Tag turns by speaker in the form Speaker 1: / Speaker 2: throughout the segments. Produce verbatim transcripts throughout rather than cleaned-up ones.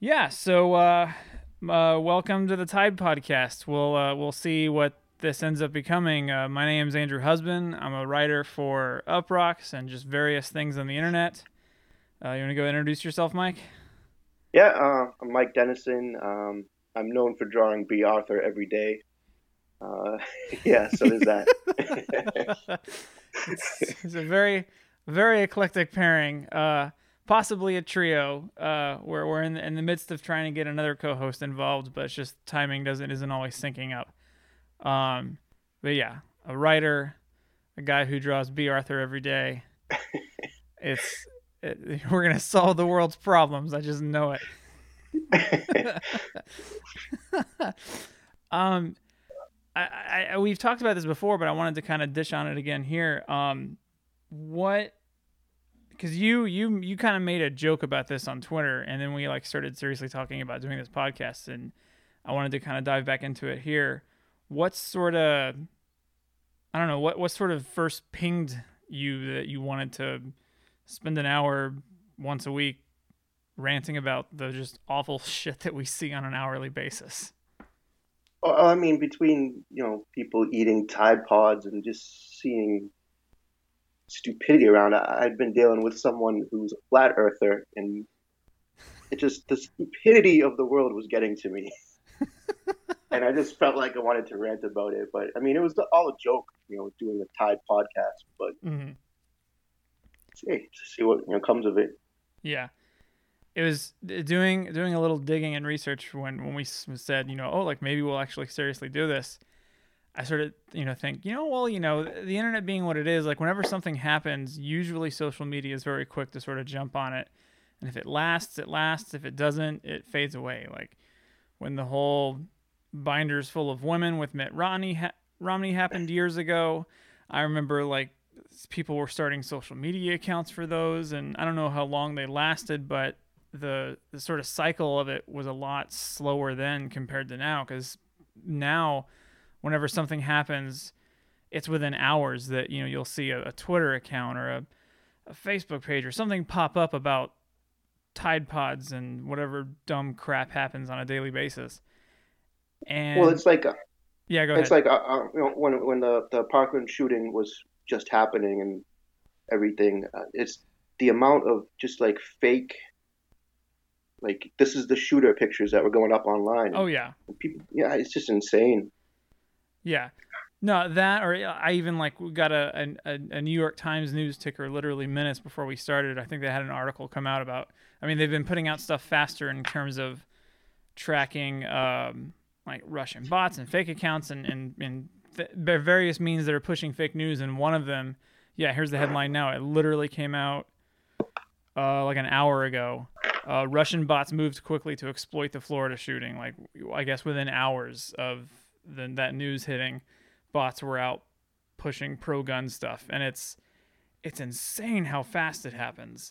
Speaker 1: Yeah, so uh, uh, welcome to the Tide Podcast. We'll uh, we'll see what this ends up becoming. Uh, my name is Andrew Husband. I'm a writer for Uprocks and just various things on the internet. Uh, you want to go introduce yourself, Mike?
Speaker 2: Yeah, uh, I'm Mike Dennison. Um, I'm known for drawing B. Arthur every day. Uh, yeah, so there's that.
Speaker 1: it's, it's a very very eclectic pairing. Uh, possibly a trio. Uh, where we're in the, in the midst of trying to get another co-host involved, but it's just timing doesn't isn't always syncing up. Um, but yeah, a writer, a guy who draws B. Arthur every day. It's it, we're gonna solve the world's problems. I just know it. um, I, I we've talked about this before, but I wanted to kind of dish on it again here. Um, what? Because you you you kind of made a joke about this on Twitter, and then we like started seriously talking about doing this podcast, and I wanted to kind of dive back into it here. What sort of I don't know what what sort of first pinged you that you wanted to spend an hour once a week ranting about the just awful shit that we see on an hourly basis.
Speaker 2: Well, I mean, between, you know, people eating Tide Pods and just seeing stupidity around, I, I'd been dealing with someone who's a flat earther, and it just, the stupidity of the world was getting to me. And I just felt like I wanted to rant about it. But I mean, it was all a joke, you know, doing the Tide podcast. But
Speaker 1: Mm-hmm.
Speaker 2: hey, see what, you know, comes of it.
Speaker 1: Yeah, it was doing doing a little digging and research when when we said, you know, oh, like maybe we'll actually seriously do this. I sort of, you know, think, you know, well, you know, the internet being what it is, like whenever something happens, usually social media is very quick to sort of jump on it. And if it lasts, it lasts. If it doesn't, it fades away. Like when the whole binders full of women with Mitt Romney, ha- Romney happened years ago, I remember like people were starting social media accounts for those. And I don't know how long they lasted, but the, the sort of cycle of it was a lot slower then compared to now. Because now, whenever something happens, it's within hours that you know you'll see a, a Twitter account or a, a Facebook page or something pop up about Tide Pods and whatever dumb crap happens on a daily basis.
Speaker 2: Well,
Speaker 1: And
Speaker 2: it's like, uh,
Speaker 1: yeah, go
Speaker 2: it's
Speaker 1: ahead.
Speaker 2: like, uh, uh, you know, when when the the Parkland shooting was just happening and everything, uh, it's the amount of just like fake, like this is the shooter pictures that were going up online,
Speaker 1: Oh
Speaker 2: and,
Speaker 1: yeah,
Speaker 2: and people, yeah, it's just insane.
Speaker 1: yeah. No, that or I even like we got a, a a New York Times news ticker literally minutes before we started. I think they had an article come out about. I mean, they've been putting out stuff faster in terms of tracking um, like Russian bots and fake accounts and and, and th- various means that are pushing fake news. And one of them, yeah, here's the headline now. It literally came out uh, like an hour ago. Uh, Russian bots moved quickly to exploit the Florida shooting. Like I guess within hours of the, that news hitting, bots were out pushing pro gun stuff, and it's it's insane how fast it happens,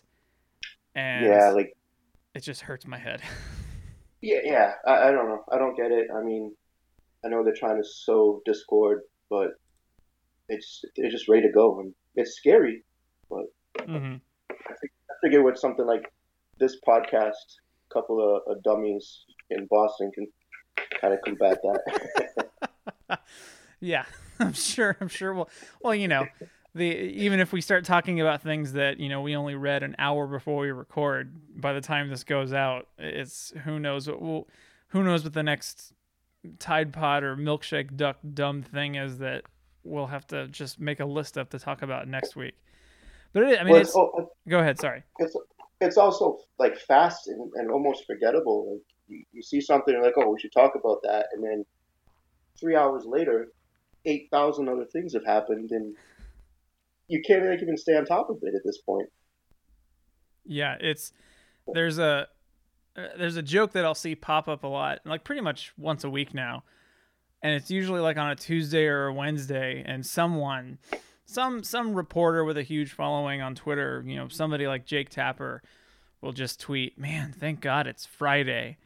Speaker 1: and
Speaker 2: Yeah, like,
Speaker 1: it just hurts my head.
Speaker 2: yeah, yeah. I, I don't know. I don't get it. I mean, I know they're trying to sow discord, but it's they're just ready to go, and it's scary. But
Speaker 1: Mm-hmm.
Speaker 2: I think I figure with something like this podcast, a couple of, of dummies in Boston can kind of combat that.
Speaker 1: Yeah, I'm sure. I'm sure. Well, well, you know, the even if we start talking about things that you know we only read an hour before we record, by the time this goes out, it's who knows what will, who knows what the next Tide Pod or milkshake duck dumb thing is that we'll have to just make a list of to talk about next week. But it, I mean,
Speaker 2: Well, it's
Speaker 1: it's.
Speaker 2: oh,
Speaker 1: Go ahead. Sorry.
Speaker 2: it's it's also like fast and, and almost forgettable. Like you, you see something and like, oh, we should talk about that, and then three hours later, eight thousand other things have happened, and you can't like, even stay on top of it at this point.
Speaker 1: Yeah, it's there's a uh, there's a joke that I'll see pop up a lot, like pretty much once a week now, and it's usually like on a Tuesday or a Wednesday, and someone, some some reporter with a huge following on Twitter, you know, somebody like Jake Tapper, will just tweet, "Man, thank God it's Friday."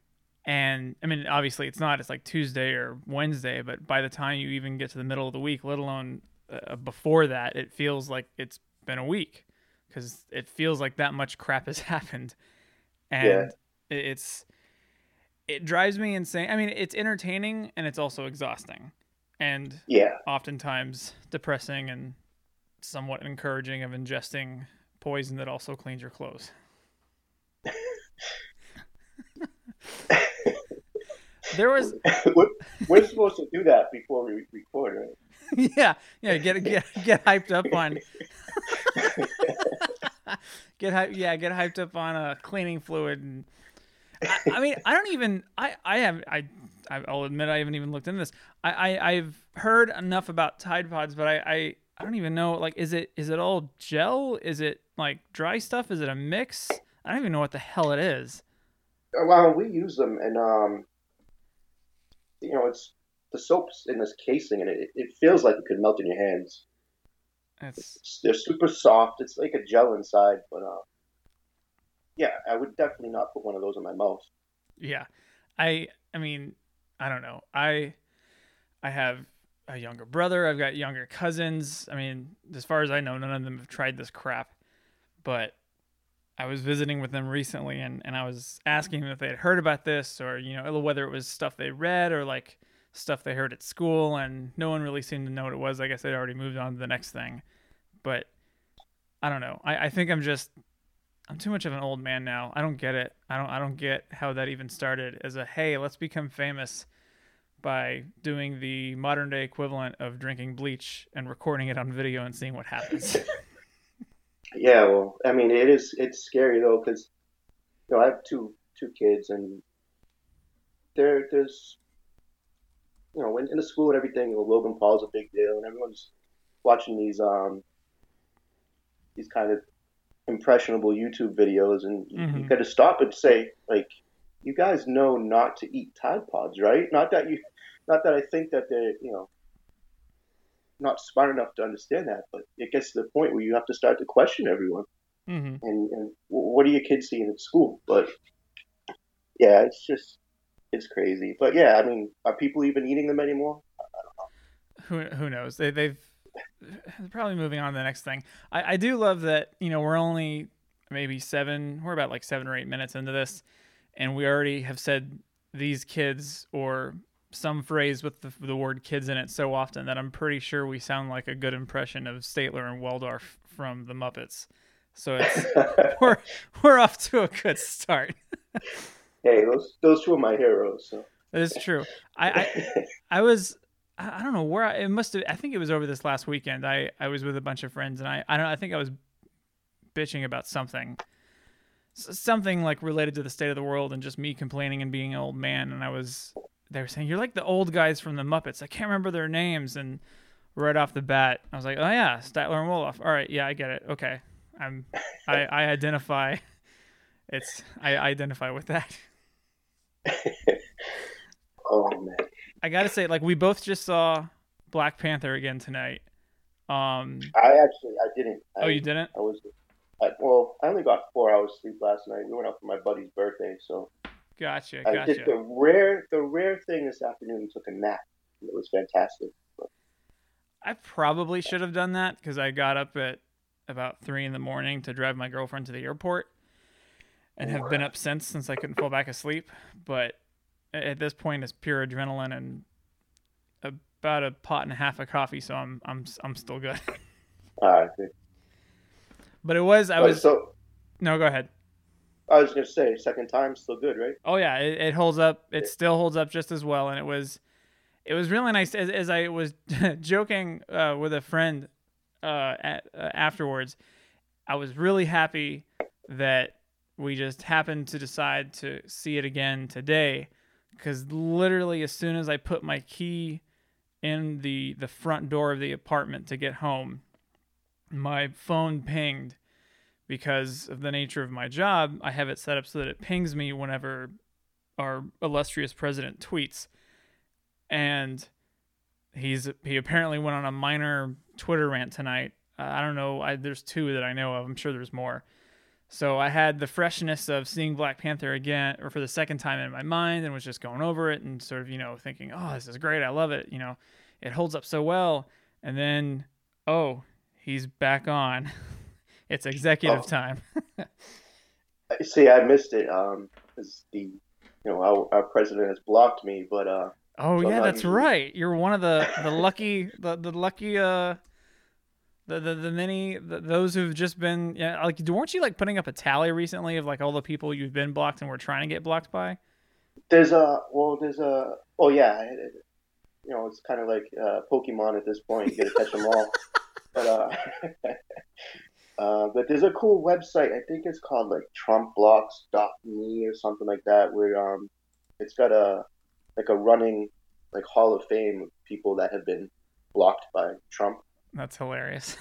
Speaker 1: And I mean, obviously it's not. It's like Tuesday or Wednesday, but by the time you even get to the middle of the week, let alone uh, before that, it feels like it's been a week because it feels like that much crap has happened.
Speaker 2: Yeah,
Speaker 1: And It- It's it drives me insane. I mean, it's entertaining and it's also exhausting, and
Speaker 2: Yeah.
Speaker 1: oftentimes depressing and somewhat encouraging of ingesting poison that also cleans your clothes. There was
Speaker 2: we're, we're supposed to do that before we record, right?
Speaker 1: yeah, yeah, get get get hyped up on get hype, yeah, get hyped up on a uh, cleaning fluid and I, I mean, I don't even I I have I I'll admit I haven't even looked into this. I, I I've heard enough about Tide Pods, but I, I I don't even know, like, is it is it all gel? Is it like dry stuff? Is it a mix? I don't even know what the hell it is.
Speaker 2: Well, we use them, and um, you know, it's the soap's in this casing, and it it feels like it could melt in your hands.
Speaker 1: It's
Speaker 2: It's, they're super soft. It's like a gel inside, but uh, yeah, I would definitely not put one of those in my mouth.
Speaker 1: yeah. I I mean, I don't know. I I have a younger brother. I've got younger cousins. I mean, as far as I know, none of them have tried this crap. But I was visiting with them recently, and, and I was asking them if they had heard about this, or, you know, whether it was stuff they read or like stuff they heard at school, and no one really seemed to know what it was. I guess they'd already moved on to the next thing. But I don't know. I, I think I'm just I'm too much of an old man now. I don't get it. I don't I don't get how that even started as a, hey, let's become famous by doing the modern day equivalent of drinking bleach and recording it on video and seeing what happens.
Speaker 2: Yeah, well, I mean, it is it's scary though because you know I have two two kids, and there there's you know in, in the school and everything. You know, Logan Paul's a big deal, and everyone's watching these um these kind of impressionable YouTube videos, and you, you
Speaker 1: Mm-hmm.
Speaker 2: got to stop and say, like, you guys know not to eat Tide Pods, right? Not that you, not that I think that they're, you know, not smart enough to understand that, but it gets to the point where you have to start to question everyone.
Speaker 1: Mm-hmm.
Speaker 2: And, and what are your kids seeing at school? But yeah, it's just, it's crazy. But yeah, I mean, are people even eating them anymore?
Speaker 1: Who who knows? They they've they're probably moving on to the next thing. I, I do love that, you know, we're only maybe seven, we're about like seven or eight minutes into this, and we already have said these kids or some phrase with the, the word kids in it so often that I'm pretty sure we sound like a good impression of Statler and Waldorf from the Muppets. So it's we're we're off to a good start.
Speaker 2: Hey, those those two are my heroes. So.
Speaker 1: That is true. I, I I was I don't know where I, it must have. I think it was over this last weekend. I, I was with a bunch of friends, and I I don't. I think I was bitching about something, something like related to the state of the world, and just me complaining and being an old man. And I was, they were saying, you're like the old guys from the Muppets. I can't remember their names. And right off the bat, I was like, oh yeah, Statler and Wolof. All right, yeah, I get it. Okay, I'm I I identify. It's I identify with that.
Speaker 2: Oh man.
Speaker 1: I gotta say, like, we both just saw Black Panther again tonight. Um,
Speaker 2: I actually I didn't. I,
Speaker 1: oh, you didn't?
Speaker 2: I was. I, well, I only got four hours sleep last night. We went out for my buddy's birthday, so
Speaker 1: Gotcha,
Speaker 2: I
Speaker 1: gotcha.
Speaker 2: did the rare the rare thing this afternoon and took a nap. It was fantastic. But,
Speaker 1: I probably should have done that because I got up at about three in the morning to drive my girlfriend to the airport, and have been up since since I couldn't fall back asleep. But at this point, it's pure adrenaline and about a pot and a half of coffee, so I'm I'm I'm still good.
Speaker 2: all right.
Speaker 1: But it was I
Speaker 2: But
Speaker 1: was
Speaker 2: so
Speaker 1: no, go ahead.
Speaker 2: I was gonna say second time still good, right?
Speaker 1: Oh yeah, it, it holds up. It still holds up just as well, and it was it was really nice as, as I was joking uh, with a friend uh, at, uh, afterwards. I was really happy that we just happened to decide to see it again today, because literally as soon as I put my key in the the front door of the apartment to get home, my phone pinged. Because of the nature of my job, I have it set up so that it pings me whenever our illustrious president tweets. And he's he apparently went on a minor Twitter rant tonight. Uh, I don't know. I, there's two that I know of. I'm sure there's more. So I had the freshness of seeing Black Panther again, or for the second time in my mind, and was just going over it and sort of, you know, thinking, oh, this is great. I love it. You know, it holds up so well. And then, oh, he's back on. It's executive
Speaker 2: Oh.
Speaker 1: time.
Speaker 2: See, I missed it. Um, because the you know our, our president has blocked me, but uh,
Speaker 1: Oh
Speaker 2: so I'm
Speaker 1: yeah,
Speaker 2: not
Speaker 1: that's
Speaker 2: usually.
Speaker 1: right. You're one of the the lucky the the lucky uh the the, the many the, those who've just been, yeah, like weren't you like putting up a tally recently of like all the people you've been blocked and were trying to get blocked by?
Speaker 2: There's a well, there's a oh yeah, you know it's kind of like uh, Pokemon at this point. You got to catch them all. But uh, uh, but there's a cool website. I think it's called like Trump Blocks dot me or something like that, where um, it's got a like a running like Hall of Fame of people that have been blocked by Trump.
Speaker 1: That's hilarious.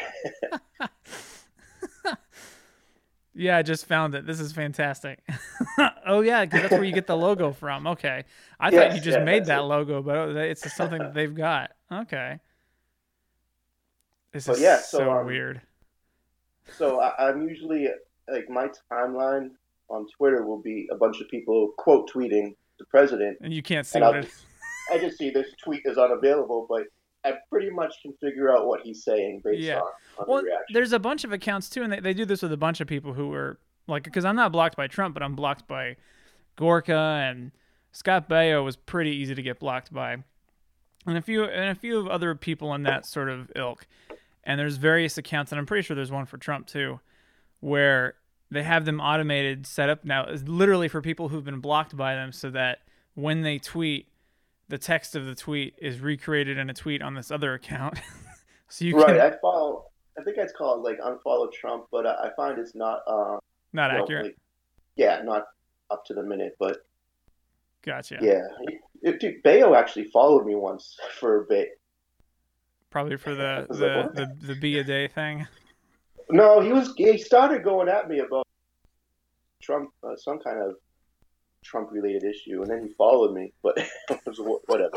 Speaker 1: Yeah, I just found it. This is fantastic. Oh yeah, because that's where you get the logo from. Okay, I thought you
Speaker 2: Yes,
Speaker 1: just
Speaker 2: yeah,
Speaker 1: made
Speaker 2: that's
Speaker 1: that
Speaker 2: it.
Speaker 1: logo, but it's something that they've got. Okay, this is
Speaker 2: But yeah, so
Speaker 1: so
Speaker 2: um,
Speaker 1: weird,
Speaker 2: so I, I'm usually like my timeline on Twitter will be a bunch of people quote tweeting the president,
Speaker 1: and you can't see
Speaker 2: and
Speaker 1: what
Speaker 2: I'll
Speaker 1: it.
Speaker 2: just I just see this tweet is unavailable, but I pretty much can figure out what he's saying based
Speaker 1: Yeah.
Speaker 2: on on the
Speaker 1: Well,
Speaker 2: reaction.
Speaker 1: there's a bunch of accounts too, and they, they do this with a bunch of people who are like, because I'm not blocked by Trump, but I'm blocked by Gorka, and Scott Baio was pretty easy to get blocked by, and a few and a few of other people in that sort of ilk. And there's various accounts, and I'm pretty sure there's one for Trump too, where they have them automated set up now, is literally for people who've been blocked by them, so that when they tweet, the text of the tweet is recreated in a tweet on this other account. So you
Speaker 2: Right,
Speaker 1: can,
Speaker 2: I follow. I think it's called like unfollow Trump, but I, I find it's not uh
Speaker 1: not
Speaker 2: you know
Speaker 1: accurate.
Speaker 2: like yeah not up to the minute, but
Speaker 1: Gotcha.
Speaker 2: yeah. It, dude, Bayo actually followed me once for a bit.
Speaker 1: Probably for
Speaker 2: I
Speaker 1: the
Speaker 2: was like,
Speaker 1: the
Speaker 2: what?
Speaker 1: the the be a day thing.
Speaker 2: No, he was he started going at me about Trump, uh, some kind of Trump related issue, and then he followed me. But it was whatever.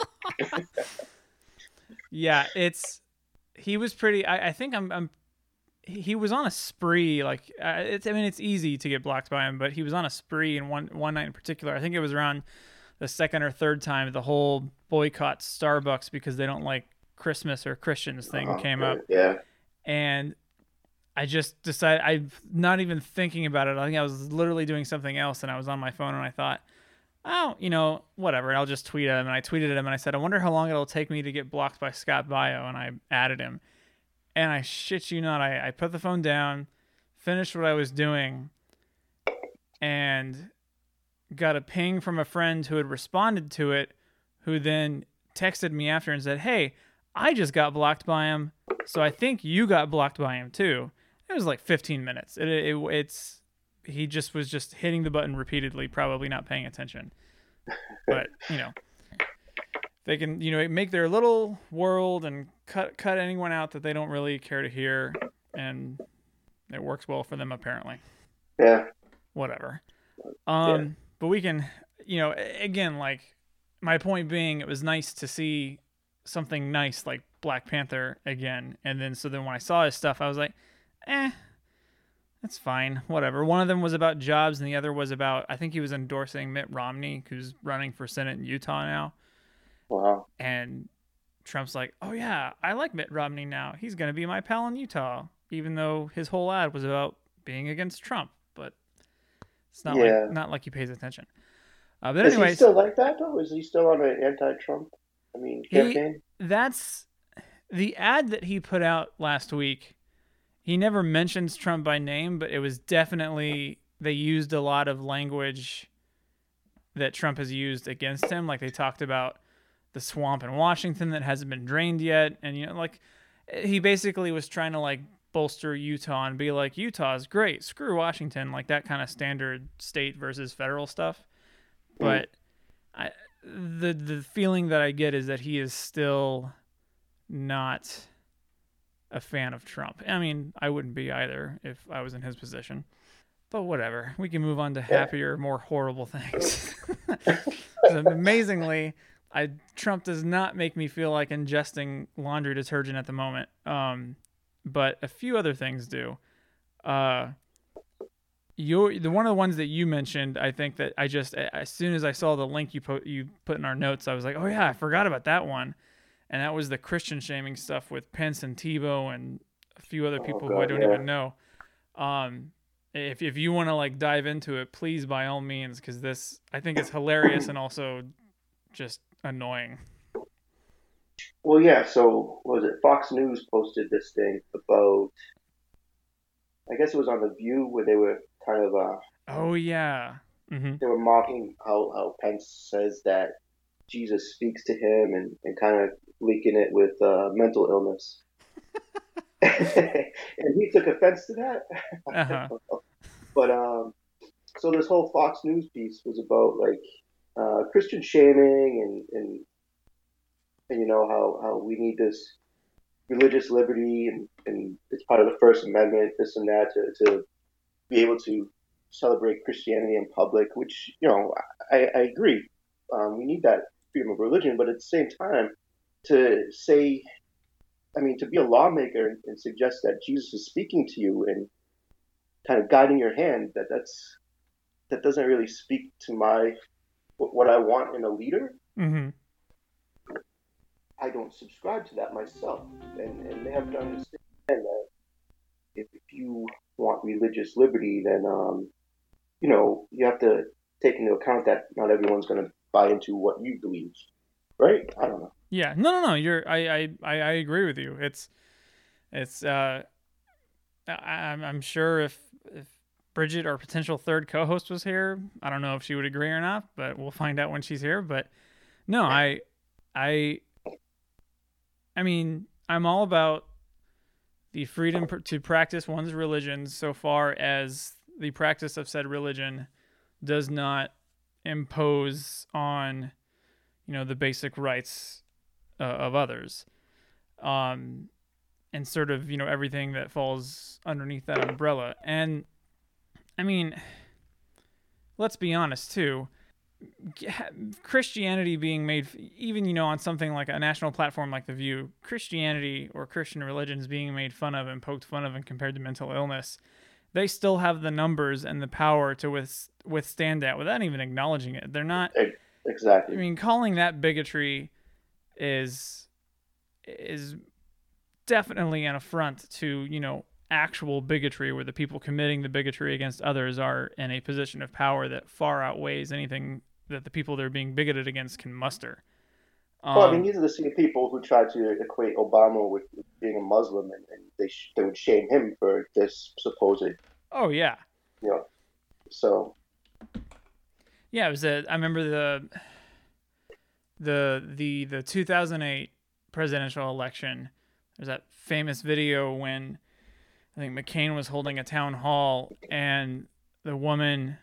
Speaker 1: Yeah, it's he was pretty. I, I think I'm I'm he was on a spree. Like uh, it's I mean it's easy to get blocked by him, but he was on a spree in one one night in particular. I think it was around the second or third time the whole boycott Starbucks because they don't like Christmas or Christians thing
Speaker 2: Oh,
Speaker 1: came
Speaker 2: okay.
Speaker 1: up,
Speaker 2: Yeah.
Speaker 1: and I just decided I'm not even thinking about it. I think I was literally doing something else, and I was on my phone, and I thought, oh, you know, whatever. I'll just tweet at him. And I tweeted at him and I said, I wonder how long it'll take me to get blocked by Scott Baio. And I added him. And I shit you not, I, I put the phone down, finished what I was doing, and got a ping from a friend who had responded to it, who then texted me after and said, hey, I just got blocked by him. So I think you got blocked by him too. It was like fifteen minutes. It, it, it's he just was just hitting the button repeatedly, probably not paying attention. But you know, they can you know make their little world and cut cut anyone out that they don't really care to hear, and it works well for them apparently.
Speaker 2: Yeah.
Speaker 1: Whatever.
Speaker 2: Yeah.
Speaker 1: Um, but we can, you know, again, like my point being, it was nice to see something nice like Black Panther again, and then so then when I saw his stuff, I was like, eh, that's fine, whatever. One of them was about jobs, and the other was about I think he was endorsing Mitt Romney, who's running for Senate in Utah now,
Speaker 2: Wow.
Speaker 1: and Trump's like, oh yeah, I like Mitt Romney now. He's gonna be my pal in Utah, even though his whole ad was about being against Trump. But it's not like
Speaker 2: Yeah.
Speaker 1: not like he pays attention. Uh, but
Speaker 2: Is he
Speaker 1: anyways,
Speaker 2: still like that though? Is he still on an anti-Trump? I mean,
Speaker 1: he
Speaker 2: campaign?
Speaker 1: that's the ad that he put out last week. He never mentions Trump by name, but it was definitely they used a lot of language that Trump has used against him. Like they talked about the swamp in Washington that hasn't been drained yet, and you know, like he basically was trying to like bolster Utah and be like Utah's great, screw Washington, like that kind of standard state versus federal stuff.
Speaker 2: Mm.
Speaker 1: But I, the the feeling that I get is that he is still not a fan of Trump. I mean, I wouldn't be either if I was in his position. But whatever. We can move on to
Speaker 2: Yeah.
Speaker 1: happier, more horrible things. So amazingly, I Trump does not make me feel like ingesting laundry detergent at the moment. Um, but a few other things do. Uh, your the one of the ones that you mentioned, I think that I just as soon as I saw the link you put you put in our notes, I was like, oh yeah, I forgot about that one, and that was the Christian shaming stuff with Pence and Tebow and a few other
Speaker 2: Oh
Speaker 1: people who I
Speaker 2: God,
Speaker 1: don't
Speaker 2: yeah.
Speaker 1: even know. Um, if if you want to like dive into it, please by all means, because this I think is hilarious and also just annoying.
Speaker 2: Well, yeah. So what was it? Fox News posted this thing about. I guess it was on the View where they were kind of uh
Speaker 1: Oh yeah. Mm-hmm.
Speaker 2: they were mocking how how Pence says that Jesus speaks to him and and kind of linking it with uh, mental illness. And he took offense to that.
Speaker 1: Uh huh.
Speaker 2: But um, so this whole Fox News piece was about like uh, Christian shaming and, and and you know how how we need this religious liberty and, and it's part of the First Amendment, this and that, to, to be able to celebrate Christianity in public, which, you know, I, I agree. Um, we need that freedom of religion, but at the same time, to say, I mean, to be a lawmaker and, and suggest that Jesus is speaking to you and kind of guiding your hand, that that's that doesn't really speak to my what I want in a leader.
Speaker 1: Mm-hmm.
Speaker 2: I don't subscribe to that myself, and and they have to understand that if, if you want religious liberty, then um, you know you have to take into account that not everyone's going to buy into what you believe, right? I don't know.
Speaker 1: Yeah. No, no, no. You're. I. I. I, I agree with you. It's. It's. Uh. I, I'm. I'm sure if if Bridget, our potential third co-host, was here, I don't know if she would agree or not, but we'll find out when she's here. But no, I. I. I mean, I'm all about the freedom to practice one's religion so far as the practice of said religion does not impose on, you know, the basic rights uh, of others. Um, and sort of, you know, everything that falls underneath that umbrella. And I mean, let's be honest too. Christianity being made, even, you know, on something like a national platform like The View, Christianity or Christian religions being made fun of and poked fun of and compared to mental illness, they still have the numbers and the power to with, withstand that without even acknowledging it. They're not
Speaker 2: exactly.
Speaker 1: I mean, calling that bigotry is is definitely an affront to, you know, actual bigotry, where the people committing the bigotry against others are in a position of power that far outweighs anything that the people they're being bigoted against can muster.
Speaker 2: Um, well, I mean,
Speaker 1: Um,
Speaker 2: these are the same people who try to equate Obama with being a Muslim, and, and they sh- they would shame him for this supposed.
Speaker 1: Oh yeah.
Speaker 2: You know, so.
Speaker 1: Yeah, it was a. I remember the the the the two thousand eight presidential election. There's that famous video when I think McCain was holding a town hall and the woman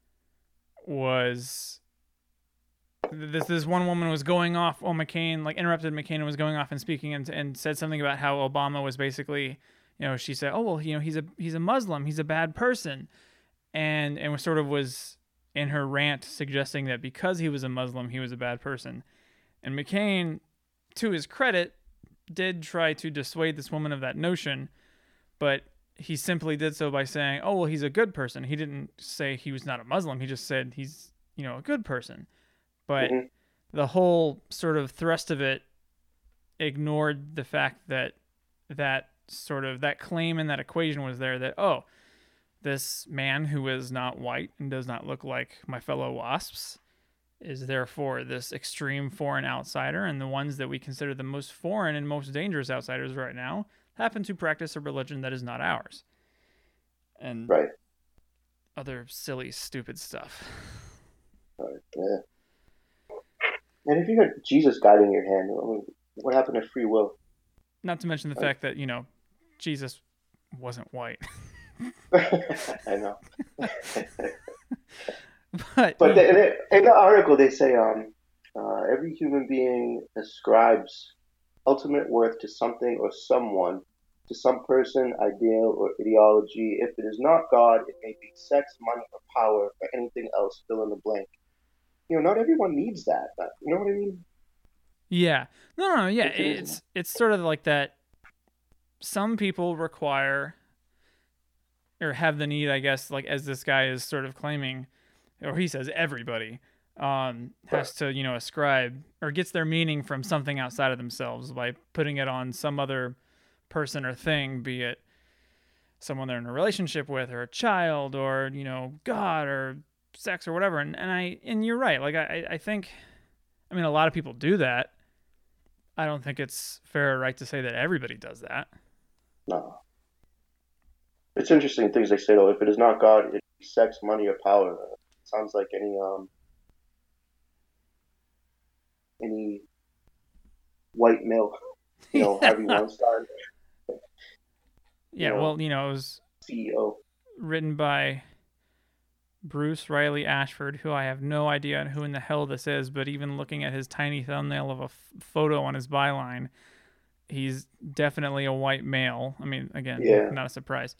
Speaker 1: was this this one woman was going off on McCain, like interrupted McCain and was going off and speaking and and said something about how Obama was basically, you know, she said, "Oh, well, you know, he's a he's a Muslim, he's a bad person." And and was sort of was in her rant suggesting that because he was a Muslim, he was a bad person. And McCain, to his credit, did try to dissuade this woman of that notion, but he simply did so by saying, "Oh, well, he's a good person." He didn't say he was not a Muslim. He just said he's, you know, a good person. But
Speaker 2: mm-hmm.
Speaker 1: the whole sort of thrust of it ignored the fact that that sort of that claim in that equation was there, that, oh, this man who is not white and does not look like my fellow WASPs is therefore this extreme foreign outsider, and the ones that we consider the most foreign and most dangerous outsiders right now happen to practice a religion that is not ours. And
Speaker 2: right.
Speaker 1: Other silly, stupid stuff.
Speaker 2: Right. Yeah. And if you got Jesus guiding your hand, I mean, what happened to free will?
Speaker 1: Not to mention the right. fact that, you know, Jesus wasn't white.
Speaker 2: I know.
Speaker 1: but
Speaker 2: but they, in the article they say um, uh, every human being ascribes ultimate worth to something or someone, to some person, ideal, or ideology. If it is not God, it may be sex, money, or power, or anything else. Fill in the blank. You know, not everyone needs that. But, you know what I mean?
Speaker 1: Yeah. No, no, no. Yeah, it's it's sort of like that. Some people require or have the need, I guess, like as this guy is sort of claiming, or he says everybody um, has to, you know, ascribe or gets their meaning from something outside of themselves by putting it on some other person or thing, be it someone they're in a relationship with, or a child, or, you know, God, or sex, or whatever. And, and I and you're right. Like I, I think, I mean, a lot of people do that. I don't think it's fair or right to say that everybody does that.
Speaker 2: No. It's interesting things they say though. If it is not God, it is sex, money, or power. It sounds like any um any white male, you know, Harvey Weinstein, you
Speaker 1: Yeah,
Speaker 2: know,
Speaker 1: well, you know, it was
Speaker 2: C E O.
Speaker 1: written by Bruce Riley Ashford, who I have no idea who in the hell this is, but even looking at his tiny thumbnail of a f- photo on his byline, he's definitely a white male. I mean, again,
Speaker 2: Yeah,
Speaker 1: not a surprise.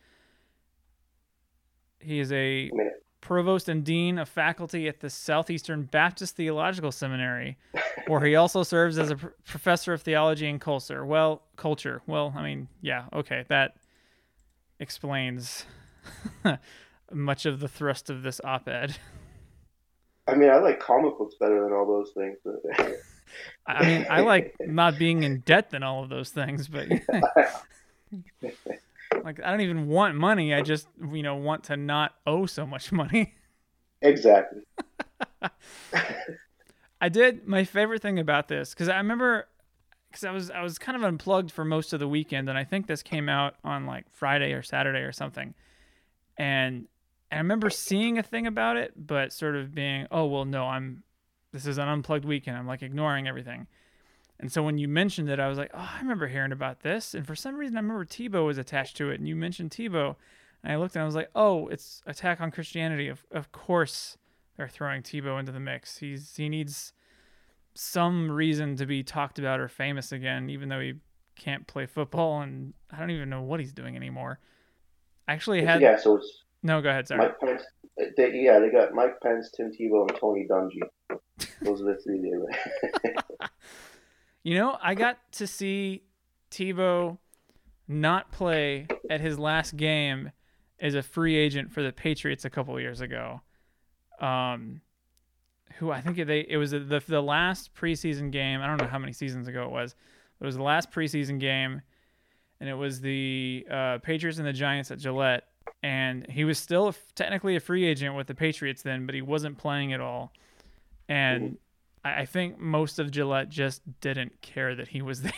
Speaker 1: He is a
Speaker 2: I mean,
Speaker 1: provost and dean of faculty at the Southeastern Baptist Theological Seminary, where he also serves as a pr- professor of theology and culture. Well, culture. Well, I mean, yeah, okay, that explains much of the thrust of this op-ed.
Speaker 2: I mean, I like comic books better than all those things.
Speaker 1: I mean, I like not being in debt than all of those things, but yeah. Like, I don't even want money. I just, you know, want to not owe so much money.
Speaker 2: Exactly.
Speaker 1: I did my favorite thing about this because I remember because I was I was kind of unplugged for most of the weekend, and I think this came out on like Friday or Saturday or something, and, and I remember seeing a thing about it, but sort of being, oh well, no, I'm this is an unplugged weekend. I'm like ignoring everything. And so when you mentioned it, I was like, oh, I remember hearing about this. And for some reason, I remember Tebow was attached to it. And you mentioned Tebow. And I looked and I was like, oh, it's Attack on Christianity. Of of course they're throwing Tebow into the mix. He's He needs some reason to be talked about or famous again, even though he can't play football. And I don't even know what he's doing anymore. I actually had...
Speaker 2: Yeah, so it's
Speaker 1: No, go ahead, sorry.
Speaker 2: Mike Pence. They, yeah, they got Mike Pence, Tim Tebow, and Tony Dungy. Those are the three they were.
Speaker 1: You know, I got to see Tebow not play at his last game as a free agent for the Patriots a couple of years ago. Um, who I think they it was the the last preseason game. I don't know how many seasons ago it was, but it was the last preseason game, and it was the uh, Patriots and the Giants at Gillette. And he was still a, technically a free agent with the Patriots then, but he wasn't playing at all. And I think most of Gillette just didn't care that he was there.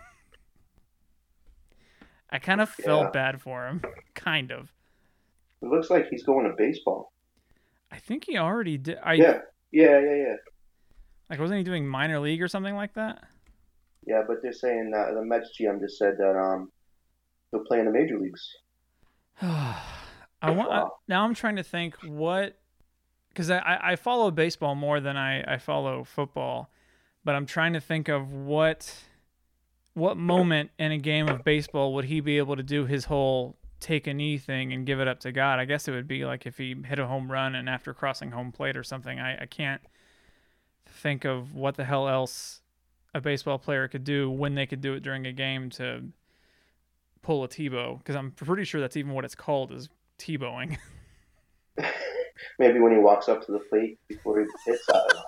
Speaker 1: I kind of felt
Speaker 2: Yeah.
Speaker 1: bad for him. Kind of.
Speaker 2: It looks like he's going to baseball.
Speaker 1: I think he already did. I,
Speaker 2: Yeah, yeah, yeah, yeah.
Speaker 1: Like, wasn't he doing minor league or something like that?
Speaker 2: Yeah, but they're saying uh, the Mets G M just said that um he'll play in the major leagues.
Speaker 1: I want. I, now I'm trying to think what, because I, I follow baseball more than I, I follow football, but I'm trying to think of what what moment in a game of baseball would he be able to do his whole take a knee thing and give it up to God. I guess it would be like if he hit a home run and after crossing home plate or something. I, I can't think of what the hell else a baseball player could do when they could do it during a game to pull a Tebow, because I'm pretty sure that's even what it's called, is Tebowing.
Speaker 2: Maybe when he walks up to the plate before he hits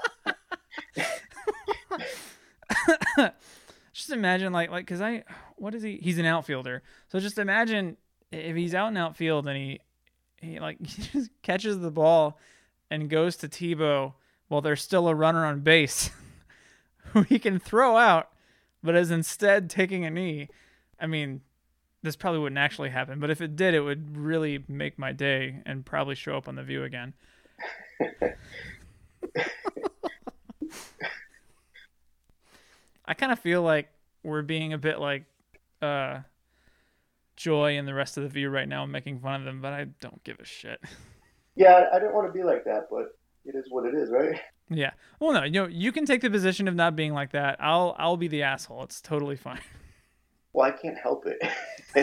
Speaker 2: that.
Speaker 1: Just imagine like like because I what is he? He's an outfielder. So just imagine if he's out in outfield and he he like he just catches the ball and goes to Tebow while there's still a runner on base who he can throw out, but is instead taking a knee. I mean, this probably wouldn't actually happen, but if it did, it would really make my day and probably show up on The View again. I kind of feel like we're being a bit like uh, Joy and the rest of The View right now, making fun of them, but I don't give a shit.
Speaker 2: Yeah, I didn't want to be like that, but it is what it is, right?
Speaker 1: Yeah. Well, no, you know, you can take the position of not being like that. I'll I'll be the asshole. It's totally fine.
Speaker 2: Well, I can't help it.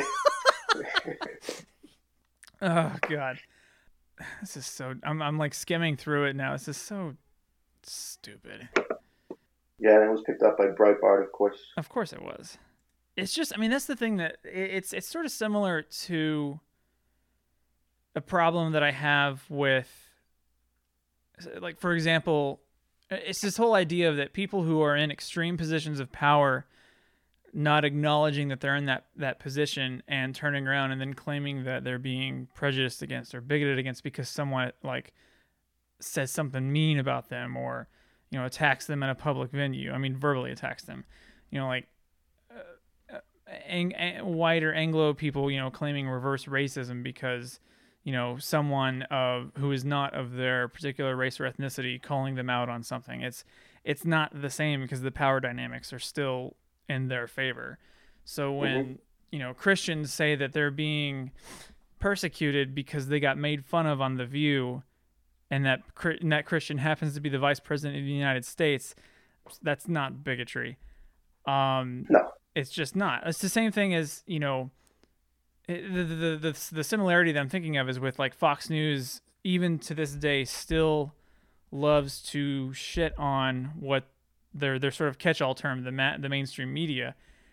Speaker 1: Oh God, this is so. I'm I'm like skimming through it now. This is so stupid.
Speaker 2: Yeah, and it was picked up by Breitbart, of course.
Speaker 1: Of course it was. It's just, I mean, that's the thing that it's it's sort of similar to a problem that I have with, like, for example, it's this whole idea of that people who are in extreme positions of power not acknowledging that they're in that, that position and turning around and then claiming that they're being prejudiced against or bigoted against because someone like says something mean about them or, you know, attacks them in a public venue. I mean, verbally attacks them, you know, like uh, ang- ang- white or Anglo people, you know, claiming reverse racism because, you know, someone of who is not of their particular race or ethnicity calling them out on something. It's, it's not the same because the power dynamics are still in their favor. So when,
Speaker 2: Mm-hmm.
Speaker 1: you know, Christians say that they're being persecuted because they got made fun of on The View, and that and that Christian happens to be the vice president of the United States, that's not bigotry. Um,
Speaker 2: No.
Speaker 1: it's just not. It's the same thing as, you know, it, the, the the the similarity that I'm thinking of is with like Fox News. Even to this day, still loves to shit on what their their sort of catch-all term, the ma- the mainstream media.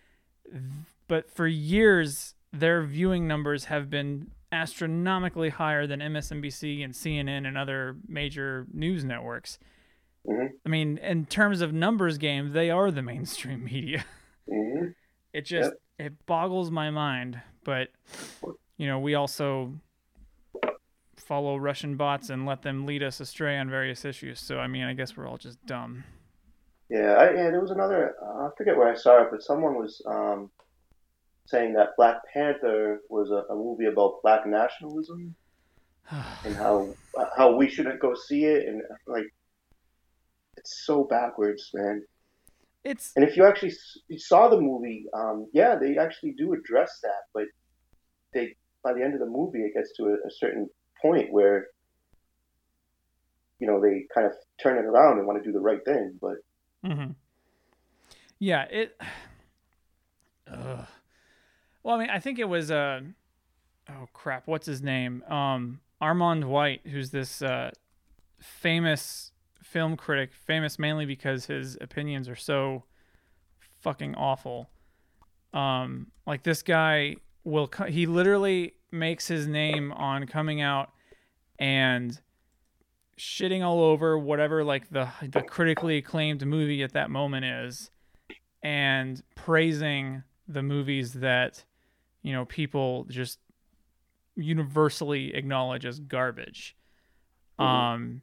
Speaker 1: But for years, their viewing numbers have been astronomically higher than M S N B C and C N N and other major news networks.
Speaker 2: Mm-hmm.
Speaker 1: I mean, in terms of numbers game, they are the mainstream media.
Speaker 2: Mm-hmm.
Speaker 1: It just
Speaker 2: Yep.
Speaker 1: it boggles my mind. But you know, we also follow Russian bots and let them lead us astray on various issues. So I mean, I guess we're all just dumb.
Speaker 2: Yeah, I, yeah. There was another. Uh, I forget where I saw it, but someone was um, saying that Black Panther was a, a movie about black nationalism and how how we shouldn't go see it, and like it's so backwards, man.
Speaker 1: It's
Speaker 2: And if you actually s- you saw the movie, um, yeah, they actually do address that, but they by the end of the movie, it gets to a, a certain point where you know they kind of turn it around and want to do the right thing, but
Speaker 1: mm-hmm. yeah, it. Ugh. Well, I mean, I think it was uh oh crap, what's his name? Um, Armand White, who's this uh, famous film critic, famous mainly because his opinions are so fucking awful. Um, like this guy will, co- he literally makes his name on coming out and shitting all over whatever like the the critically acclaimed movie at that moment is, and praising the movies that, you know, people just universally acknowledge as garbage.
Speaker 2: mhm.
Speaker 1: Um,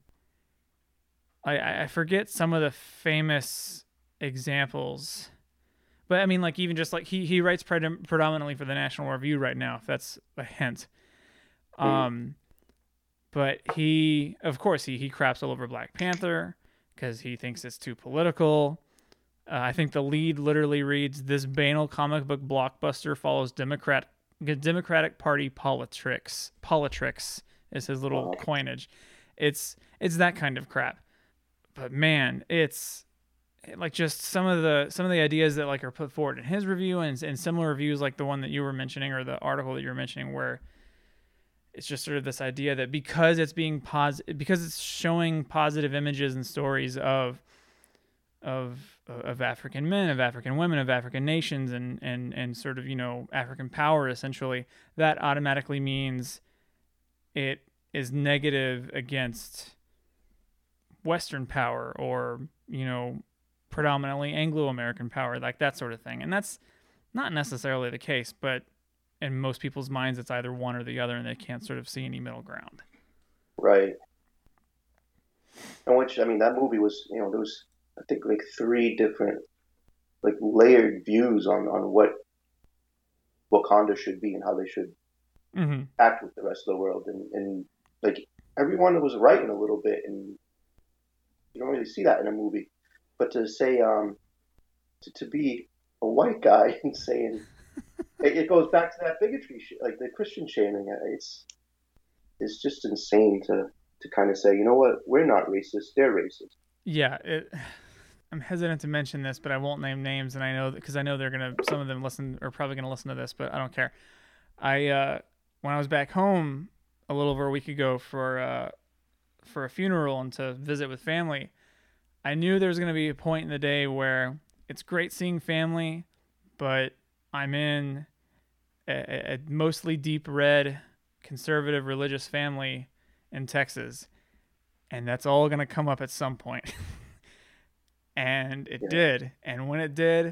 Speaker 1: I I forget some of the famous examples, but I mean, like even just like he he writes pred- predominantly for the National Review right now, if that's a hint.
Speaker 2: Mhm.
Speaker 1: Um, but he, of course, he he craps all over Black Panther because he thinks it's too political. Uh, I think the lead literally reads, "This banal comic book blockbuster follows Democrat Democratic Party politics." Politics is his little
Speaker 2: Wow.
Speaker 1: coinage. It's it's that kind of crap. But man, it's like just some of the some of the ideas that like are put forward in his review and, and similar reviews like the one that you were mentioning or the article that you were mentioning, where it's just sort of this idea that because it's being positive, because it's showing positive images and stories of of of African men, of African women, of African nations, and and and sort of, you know, African power essentially, that automatically means it is negative against Western power or, you know, predominantly Anglo-American power, like that sort of thing. And that's not necessarily the case, but in most people's minds, it's either one or the other, and they can't sort of see any middle ground.
Speaker 2: Right. And which I mean, that movie was, you know, there was I think like three different like layered views on on what Wakanda should be and how they should
Speaker 1: Mm-hmm.
Speaker 2: act with the rest of the world, and and like everyone was right in a little bit, and you don't really see that in a movie. But to say um to, to be a white guy and saying it, it goes back to that bigotry, sh- like the Christian shaming. It's it's just insane to to kind of say, you know what, we're not racist, they're racist.
Speaker 1: Yeah, it, I'm hesitant to mention this, but I won't name names, and I know because I know they're gonna, some of them listen are probably gonna listen to this, but I don't care. I uh, when I was back home a little over a week ago for uh, for a funeral and to visit with family, I knew there was gonna be a point in the day where it's great seeing family, but I'm in a, a mostly deep red conservative religious family in Texas, and that's all going to come up at some point. And it
Speaker 2: Yeah.
Speaker 1: did. And when it did,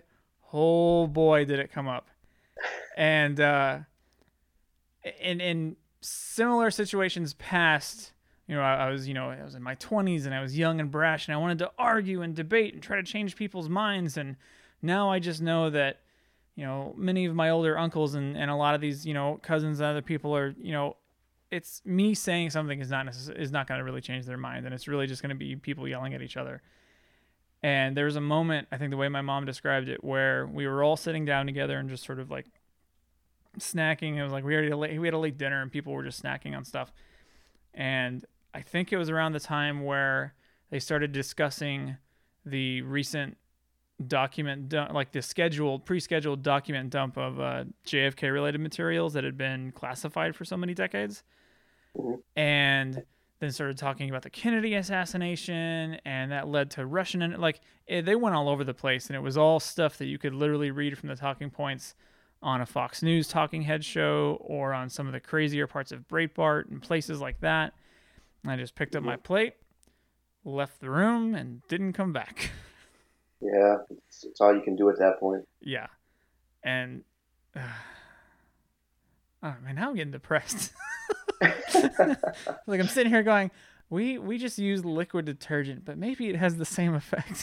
Speaker 1: Oh boy, did it come up. And uh, in in similar situations past, you know, I, I was, you know, I was in my twenties and I was young and brash and I wanted to argue and debate and try to change people's minds. And now I just know that, you know, many of my older uncles and, and a lot of these, you know, cousins and other people are, you know, it's me saying something is not necess- is not going to really change their mind, and it's really just going to be people yelling at each other. And there was a moment, I think the way my mom described it, where we were all sitting down together and just sort of like snacking. It was like we already late, we had a late dinner and people were just snacking on stuff. And I think it was around the time where they started discussing the recent document, like the scheduled, pre-scheduled document dump of uh, J F K related materials that had been classified for so many decades. And then started talking about the Kennedy assassination, and that led to Russian, and like it, they went all over the place, and it was all stuff that you could literally read from the talking points on a Fox News talking head show or on some of the crazier parts of Breitbart and places like that. And I just picked up my plate, left the room, and didn't come back.
Speaker 2: Yeah, it's, it's all you can do at that point.
Speaker 1: Yeah. And uh, oh man, now I'm getting depressed. Like I'm sitting here going, we we just use liquid detergent, but maybe it has the same effect.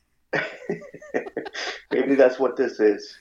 Speaker 2: Maybe that's what this is.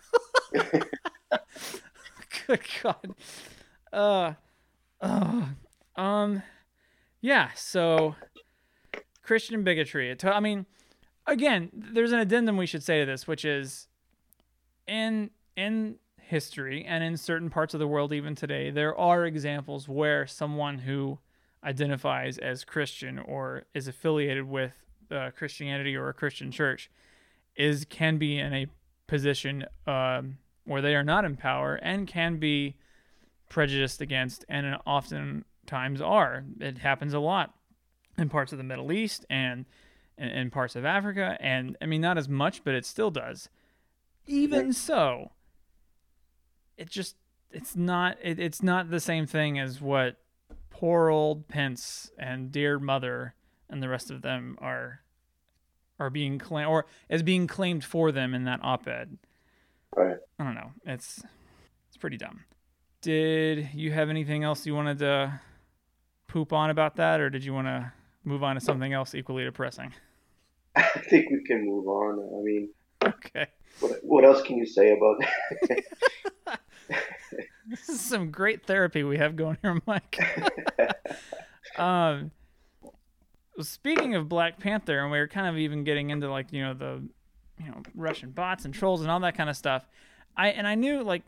Speaker 1: Good God. Uh, uh, um, yeah. So Christian bigotry. It, I mean, again, there's an addendum we should say to this, which is in in history and in certain parts of the world even today, there are examples where someone who identifies as Christian or is affiliated with uh, Christianity or a Christian church is can be in a position um, where they are not in power and can be prejudiced against, and oftentimes are. It happens a lot in parts of the Middle East and in parts of Africa, and I mean not as much, but it still does. Even so, it just it's not it, it's not the same thing as what poor old Pence and dear mother and the rest of them are are being claimed or as being claimed for them in that op-ed.
Speaker 2: Right.
Speaker 1: I don't know. It's it's pretty dumb. Did you have anything else you wanted to poop on about that, or did you want to move on to something else equally depressing?
Speaker 2: I think we can move on. I mean,
Speaker 1: okay.
Speaker 2: What, what else can you say about that?
Speaker 1: This is some great therapy we have going here, Mike. um, speaking of Black Panther, and we were kind of even getting into like you know the you know Russian bots and trolls and all that kind of stuff. I and I knew like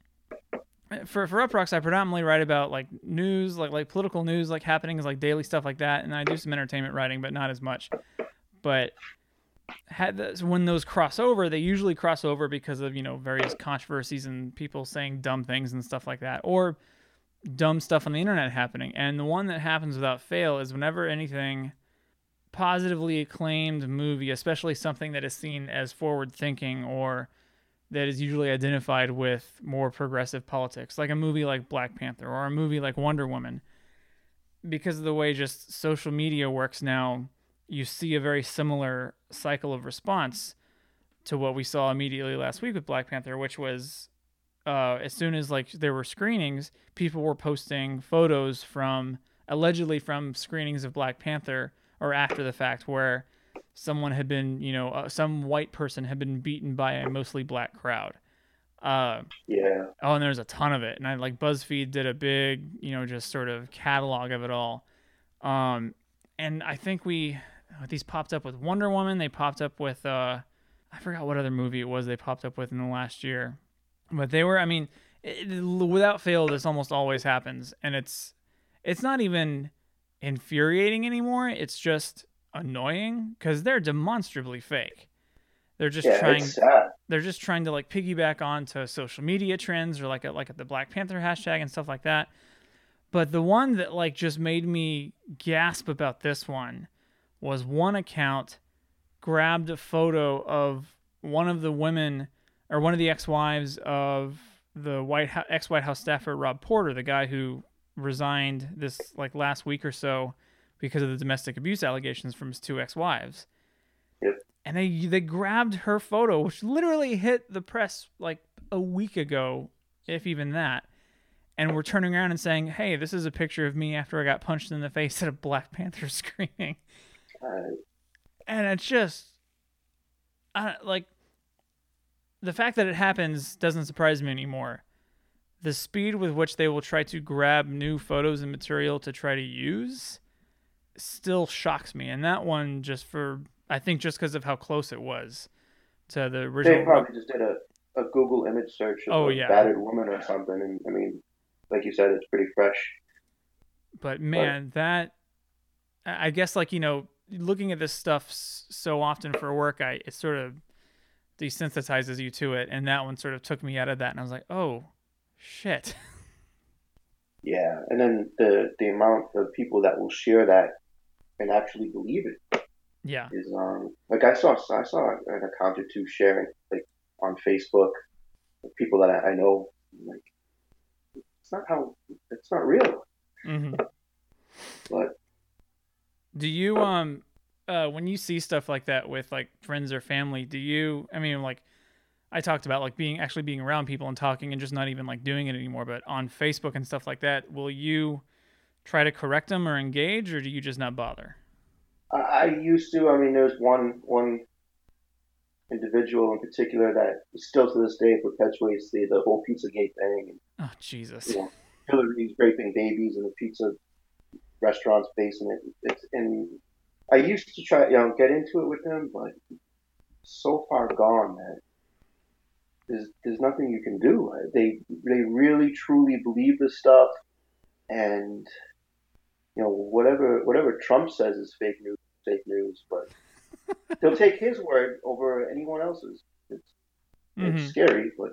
Speaker 1: for for Uproxx, I predominantly write about like news, like like political news, like happenings, like daily stuff like that, and I do some entertainment writing, but not as much. But had this, when those cross over, they usually cross over because of, you know, various controversies and people saying dumb things and stuff like that, or dumb stuff on the internet happening. And the one that happens without fail is whenever anything positively acclaimed movie, especially something that is seen as forward thinking or that is usually identified with more progressive politics, like a movie like Black Panther or a movie like Wonder Woman, because of the way just social media works now, you see a very similar cycle of response to what we saw immediately last week with Black Panther, which was uh, as soon as like there were screenings, people were posting photos from allegedly from screenings of Black Panther or after the fact where someone had been, you know, uh, some white person had been beaten by a mostly black crowd. Uh,
Speaker 2: yeah.
Speaker 1: Oh, and there's a ton of it. And I like BuzzFeed did a big, you know, just sort of catalog of it all. Um, and I think we... These popped up with Wonder Woman. They popped up with, uh, I forgot what other movie it was they popped up with in the last year. But they were, I mean, it, without fail, this almost always happens. And it's it's not even infuriating anymore. It's just annoying because they're demonstrably fake. They're just
Speaker 2: yeah,
Speaker 1: trying.
Speaker 2: It's sad.
Speaker 1: They're just trying to like piggyback onto social media trends or like a, like a, the Black Panther hashtag and stuff like that. But the one that like just made me gasp about this one was one account grabbed a photo of one of the women or one of the ex-wives of the White House, ex-White House staffer Rob Porter, the guy who resigned this like last week or so because of the domestic abuse allegations from his two ex-wives.
Speaker 2: Yep.
Speaker 1: and they they grabbed her photo, which literally hit the press like a week ago, if even that. And we're turning around and saying, "Hey, this is a picture of me after I got punched in the face at a Black Panther screening."
Speaker 2: Uh,
Speaker 1: And it's just, I like, the fact that it happens doesn't surprise me anymore. The speed with which they will try to grab new photos and material to try to use still shocks me. And that one, just for, I think, just because of how close it was to the original.
Speaker 2: they probably just did a, a Google image search of
Speaker 1: Oh
Speaker 2: a
Speaker 1: yeah,
Speaker 2: battered woman or something, and I mean, like you said, it's pretty fresh.
Speaker 1: but man, but, that I guess, like, you know, looking at this stuff so often for work, I it sort of desensitizes you to it, and that one sort of took me out of that, and I was like, oh shit.
Speaker 2: Yeah, and then the the amount of people that will share that and actually believe it.
Speaker 1: Yeah.
Speaker 2: Is um like I saw I saw an account or two sharing like on Facebook, people that I, I know, like it's not how it's not real.
Speaker 1: Mm-hmm.
Speaker 2: But
Speaker 1: do you um uh when you see stuff like that with like friends or family, do you I mean like I talked about like being actually being around people and talking and just not even like doing it anymore, but on Facebook and stuff like that, will you try to correct them or engage, or do you just not bother?
Speaker 2: I, I used to. I mean, there's one one individual in particular that still to this day perpetuates the the whole Pizzagate thing. And,
Speaker 1: oh Jesus!
Speaker 2: you know, Hillary's raping babies in the pizza restaurant's basement. It's, and I used to try, you know, get into it with him, but so far gone that there's there's nothing you can do. They they really truly believe this stuff, and you know whatever whatever Trump says is fake news, fake news. But they'll take his word over anyone else's. It's mm-hmm. it's scary, but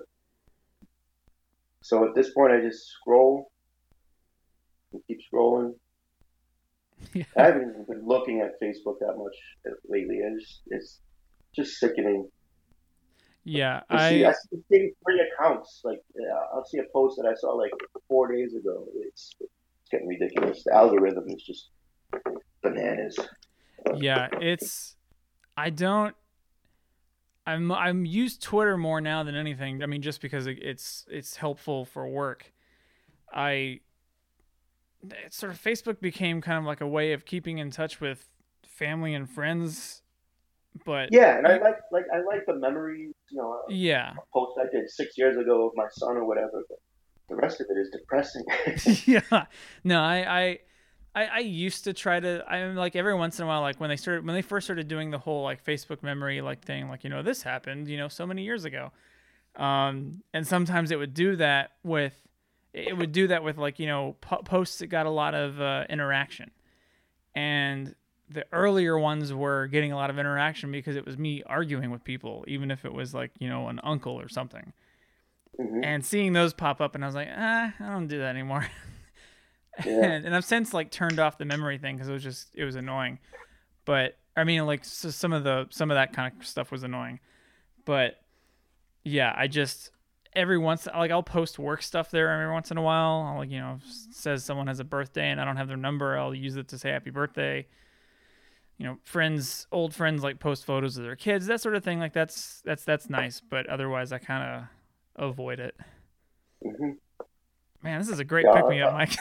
Speaker 2: so at this point, I just scroll and keep scrolling. Yeah. I haven't even been looking at Facebook that much lately. It's it's just sickening.
Speaker 1: Yeah,
Speaker 2: I,
Speaker 1: I
Speaker 2: see, I see three accounts. Like uh, I'll see a post that I saw like four days ago. It's, it's getting ridiculous. The algorithm is just bananas.
Speaker 1: Yeah, it's. I don't. I'm I'm used Twitter more now than anything. I mean, just because it's it's helpful for work. I. It's sort of Facebook became kind of like a way of keeping in touch with family and friends. But
Speaker 2: yeah, and I like like I like the memories, you know.
Speaker 1: Yeah.
Speaker 2: A post I did six years ago of my son or whatever. But the rest of it is depressing.
Speaker 1: Yeah. No, I, I I I used to try to. I'm like every once in a while, like when they started when they first started doing the whole like Facebook memory like thing, like you know this happened, you know, so many years ago. Um, and sometimes it would do that with it would do that with like you know po- posts that got a lot of uh, interaction, and the earlier ones were getting a lot of interaction because it was me arguing with people, even if it was like, you know, an uncle or something. Mm-hmm. And seeing those pop up, and I was like, ah, I don't do that anymore. Yeah. and, and I've since like turned off the memory thing because it was just, it was annoying. But I mean, like so some of the, some of that kind of stuff was annoying. But yeah, I just, every once, like I'll post work stuff there every once in a while. I'll like, you know, says someone has a birthday and I don't have their number. I'll use it to say happy birthday. You know, friends, old friends like post photos of their kids, that sort of thing. Like that's that's that's nice, but otherwise I kind of avoid it. Mm-hmm. Man, this is a great yeah, pick me up, Mike.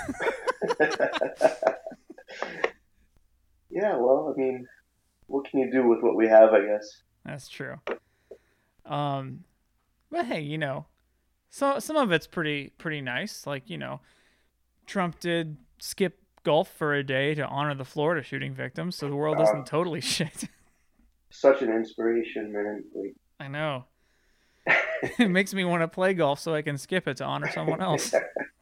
Speaker 2: Yeah, well, I mean, what can you do with what we have? I guess
Speaker 1: that's true. Um, but hey, you know, so some of it's pretty pretty nice. Like you know, Trump did skip golf for a day to honor the Florida shooting victims, so the world isn't uh, totally shit.
Speaker 2: Such an inspiration, man. Like...
Speaker 1: I know. It makes me want to play golf so I can skip it to honor someone else.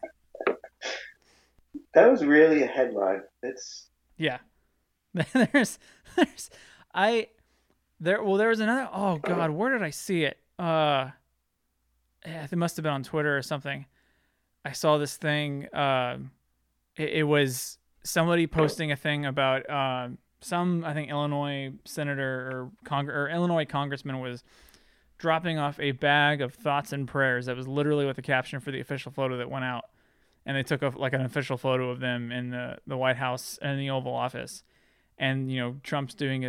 Speaker 2: That was really a headline. It's
Speaker 1: yeah. there's, there's, I, there. Well, there was another. Oh God, where did I see it? Uh, yeah, it must have been on Twitter or something. I saw this thing. Uh, It, it was somebody posting a thing about uh, some, I think, Illinois senator or, Cong- or Illinois congressman was dropping off a bag of thoughts and prayers. That was literally what the caption for the official photo that went out. And they took a, like an official photo of them in the, the White House and the Oval Office. And, you know, Trump's doing his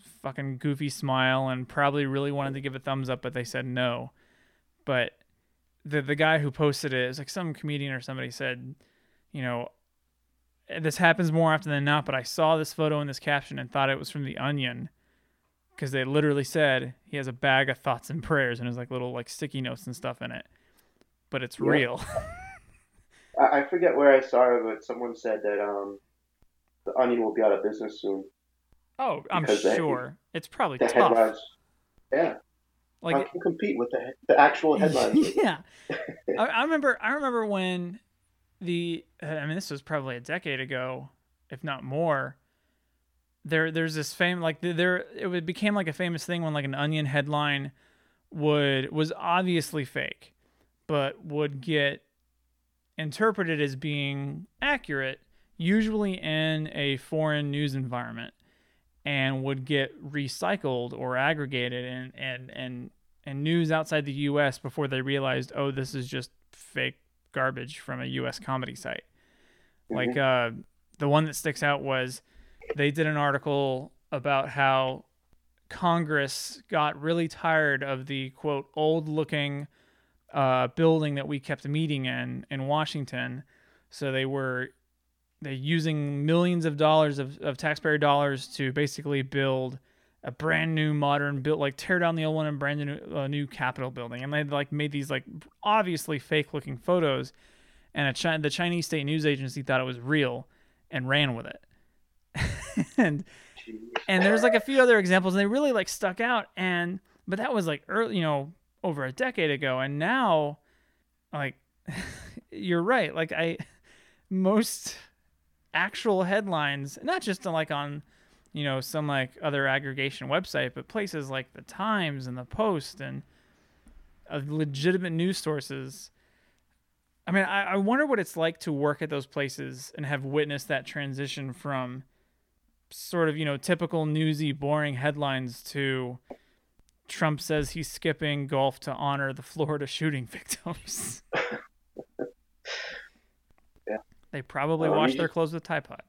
Speaker 1: fucking goofy smile and probably really wanted to give a thumbs up, but they said no. But the the guy who posted it is like some comedian or somebody said, you know, this happens more often than not, but I saw this photo in this caption and thought it was from The Onion because they literally said he has a bag of thoughts and prayers and there's like little like sticky notes and stuff in it, but it's
Speaker 2: Yeah.
Speaker 1: real.
Speaker 2: I, I forget where I saw it, but someone said that um, the Onion will be out of business soon
Speaker 1: Oh, I'm
Speaker 2: because the
Speaker 1: sure it's probably
Speaker 2: the
Speaker 1: tough.
Speaker 2: headlines. Yeah, how
Speaker 1: Like,
Speaker 2: can you compete with the the actual headlines?
Speaker 1: yeah, I, I remember. I remember when the. I mean, this was probably a decade ago, if not more. There, there's this fame like there. It became like a famous thing when like an Onion headline would was obviously fake, but would get interpreted as being accurate, usually in a foreign news environment, and would get recycled or aggregated and and and and news outside the U S before they realized, oh, this is just fake garbage from a U S comedy site. Like
Speaker 2: Hmm.
Speaker 1: uh, the one that sticks out was they did an article about how Congress got really tired of the quote old looking uh, building that we kept meeting in in Washington. So they were they using millions of dollars of, of taxpayer dollars to basically build a brand new modern build, like tear down the old one and brand new uh, new Capitol building. And they like made these like obviously fake looking photos, and a Chi- the Chinese state news agency thought it was real and ran with it. and and there's like a few other examples, and they really like stuck out. And but that was like early, you know, over a decade ago, and now, like, you're right. Like I, most actual headlines, not just like on, you know, some like other aggregation website, but places like the Times and the Post and uh, legitimate news sources. I mean, I, I wonder what it's like to work at those places and have witnessed that transition from sort of, you know, typical newsy, boring headlines to Trump says he's skipping golf to honor the Florida shooting victims.
Speaker 2: Yeah.
Speaker 1: They probably
Speaker 2: Um,
Speaker 1: wash
Speaker 2: you
Speaker 1: their
Speaker 2: just
Speaker 1: clothes with Tide Pod.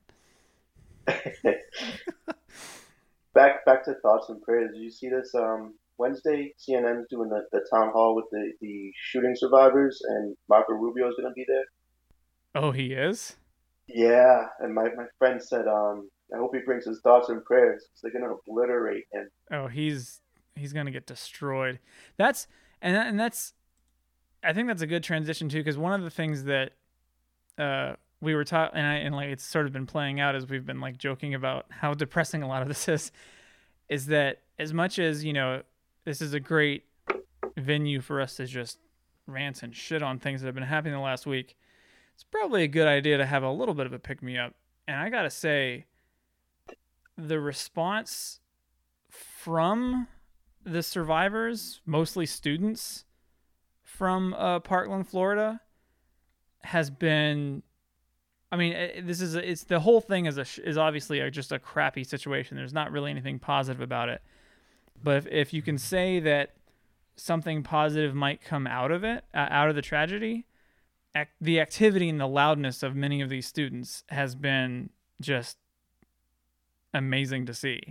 Speaker 2: back back to thoughts and prayers. Did you see this? Um, Wednesday, C N N's doing the, the town hall with the, the shooting survivors, and Marco Rubio is going to be there.
Speaker 1: Oh, he is?
Speaker 2: Yeah, and my, my friend said, um, I hope he brings his thoughts and prayers because they're going to obliterate him.
Speaker 1: Oh, he's he's gonna get destroyed. That's and and that's I think that's a good transition too, because one of the things that uh we were taught, and I and like it's sort of been playing out as we've been like joking about how depressing a lot of this is, is that as much as, you know, this is a great venue for us to just rant and shit on things that have been happening the last week, it's probably a good idea to have a little bit of a pick me up. And I gotta say, the response from the survivors, mostly students from uh, Parkland, Florida, has been. I mean, this is a, it's the whole thing is a is obviously a, just a crappy situation. There's not really anything positive about it. But if, if you can say that something positive might come out of it, uh, out of the tragedy, ac- the activity and the loudness of many of these students has been just amazing to see.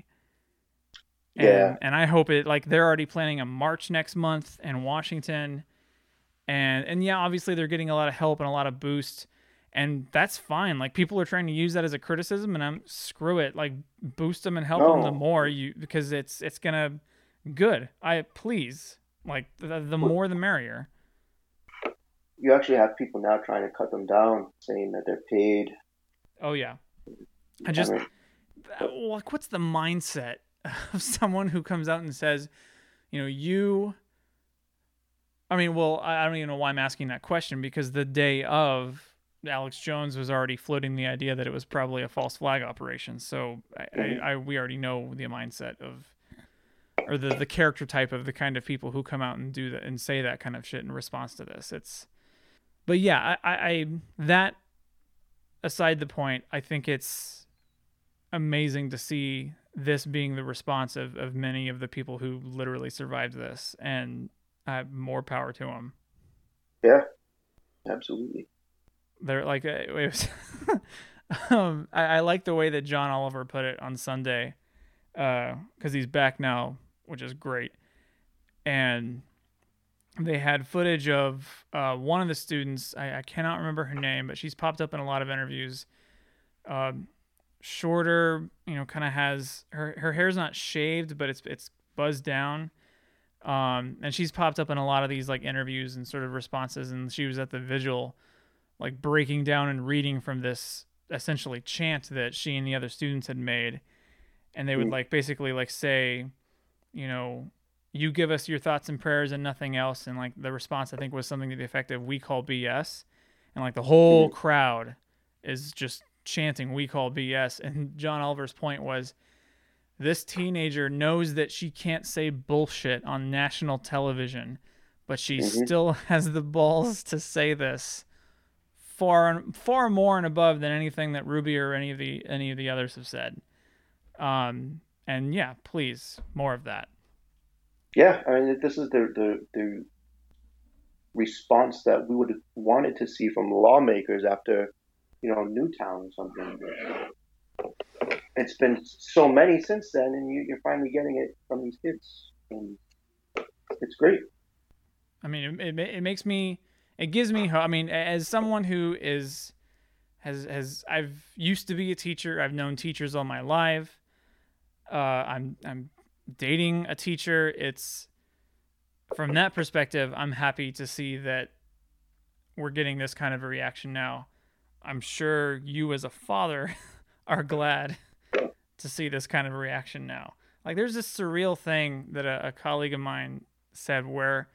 Speaker 2: Yeah,
Speaker 1: And and I hope it, like, they're already planning a march next month in Washington, and and yeah, obviously they're getting a lot of help and a lot of boost, and that's fine. Like, people are trying to use that as a criticism, and I'm screw it. Like, boost them and help them the
Speaker 2: no.
Speaker 1: more you, because it's it's gonna good. I please, like, the, the
Speaker 2: Well,
Speaker 1: more the merrier.
Speaker 2: you actually have people now trying to cut them down, saying that they're paid.
Speaker 1: Oh yeah, I
Speaker 2: I
Speaker 1: just
Speaker 2: mean, but
Speaker 1: like, what's the mindset of someone who comes out and says, you know, you. I mean, well, I don't even know why I'm asking that question, because the day of, Alex Jones was already floating the idea that it was probably a false flag operation. So I, I,
Speaker 2: mhm.
Speaker 1: I we already know the mindset of, or the the character type of the kind of people who come out and do that and say that kind of shit in response to this. It's, but yeah, I, I, I that aside the point, I think it's amazing to see this being the response of, of many of the people who literally survived this, and uh, more power to them.
Speaker 2: Yeah, absolutely.
Speaker 1: They're like, uh, it was, um, I, I like the way that John Oliver put it on Sunday. because he's back now, which is great. And they had footage of uh, one of the students. I, I cannot remember her name, but she's popped up in a lot of interviews. Um, Shorter, you know, kind of has her her hair's not shaved, but it's it's buzzed down. Um, and she's popped up in a lot of these like interviews and sort of responses. And she was at the vigil, like breaking down and reading from this essentially chant that she and the other students had made. And they would like basically like say, you know, you give us your thoughts and prayers and nothing else. And like the response, I think, was something to the effect of, we call B S. And like the whole crowd is just chanting, we call B S. And John Oliver's point was, this teenager knows that she can't say bullshit on national television, but she
Speaker 2: Mm-hmm.
Speaker 1: still has the balls to say this far far more and above than anything that Ruby or any of the any of the others have said. Um, and yeah, please, more of that.
Speaker 2: Yeah, I mean, this is the the the response that we would have wanted to see from lawmakers after, you know, Newtown or something. It's been so many since then, and you, you're finally getting it from these kids, and it's great.
Speaker 1: I mean, it, it, it makes me, it gives me hope. I mean, as someone who is, has, has, I've used to be a teacher. I've known teachers all my life. Uh, I'm, I'm dating a teacher. It's, from that perspective, I'm happy to see that we're getting this kind of a reaction now. I'm sure you as a father are glad to see this kind of a reaction now. Like, there's this surreal thing that a, a colleague of mine said where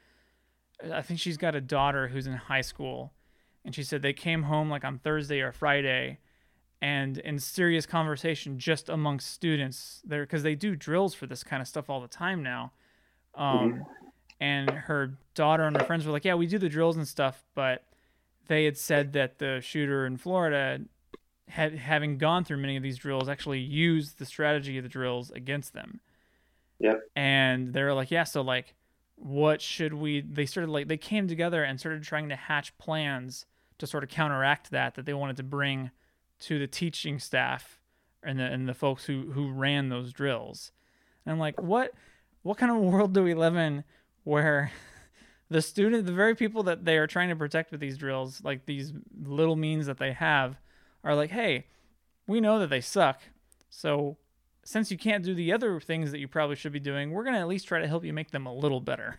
Speaker 1: I think she's got a daughter who's in high school, and she said they came home like on Thursday or Friday, and in serious conversation just amongst students there, because they do drills for this kind of stuff all the time now. Um,
Speaker 2: Mm-hmm.
Speaker 1: And her daughter and her friends were like, yeah, we do the drills and stuff, but they had said that the shooter in Florida had, having gone through many of these drills, actually used the strategy of the drills against them.
Speaker 2: Yep.
Speaker 1: And they're like, yeah, so like, what should we, they started like, they came together and started trying to hatch plans to sort of counteract that, that they wanted to bring to the teaching staff and the, and the folks who, who ran those drills. And I'm like, what, what kind of world do we live in where the student, the very people that they are trying to protect with these drills, like these little means that they have, are like, hey, we know that they suck. So since you can't do the other things that you probably should be doing, we're going to at least try to help you make them a little better.